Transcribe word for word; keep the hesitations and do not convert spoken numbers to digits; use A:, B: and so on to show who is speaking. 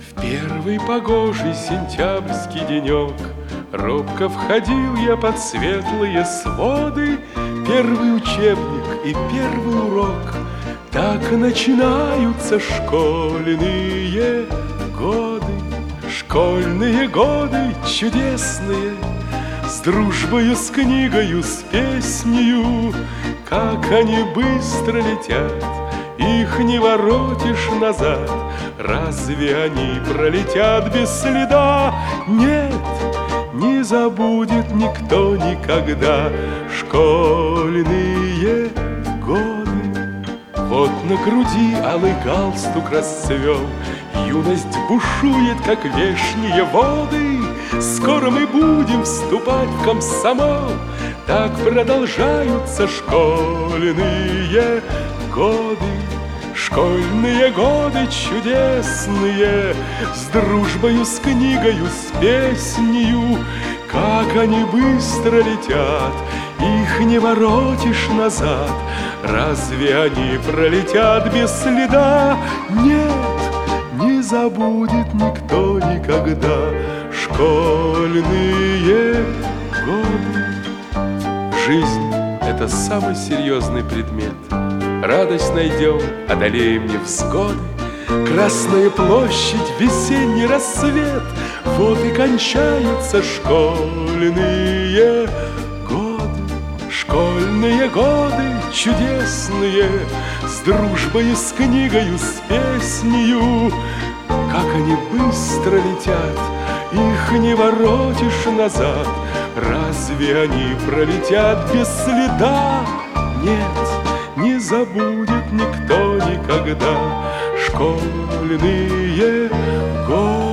A: Первый погожий сентябрьский денек робко входил я под светлые своды. Первый учебник и первый урок, так начинаются школьные годы. Школьные годы чудесные, с дружбою, с книгою, с песнею. Как они быстро летят, их не воротишь назад. Разве они пролетят без следа? Нет, не забудет никто никогда школьные годы. Вот на груди алый галстук расцвел, юность бушует, как вешние воды. Скоро мы будем вступать в комсомол. Так продолжаются школьные годы. Школьные годы чудесные, с дружбою, с книгою, с песнею. Как они быстро летят, их не воротишь назад. Разве они пролетят без следа? Нет, не забудет никто никогда школьные годы. Жизнь — это самый серьезный предмет. Радость найдем, одолеем невзгоды. Красная площадь, весенний рассвет. Вот и кончаются школьные годы. Школьные годы чудесные, с дружбою, с книгою, с песнею. Как они быстро летят, их не воротишь назад. Разве они пролетят без следа? Нет, не забудет никто никогда школьные годы.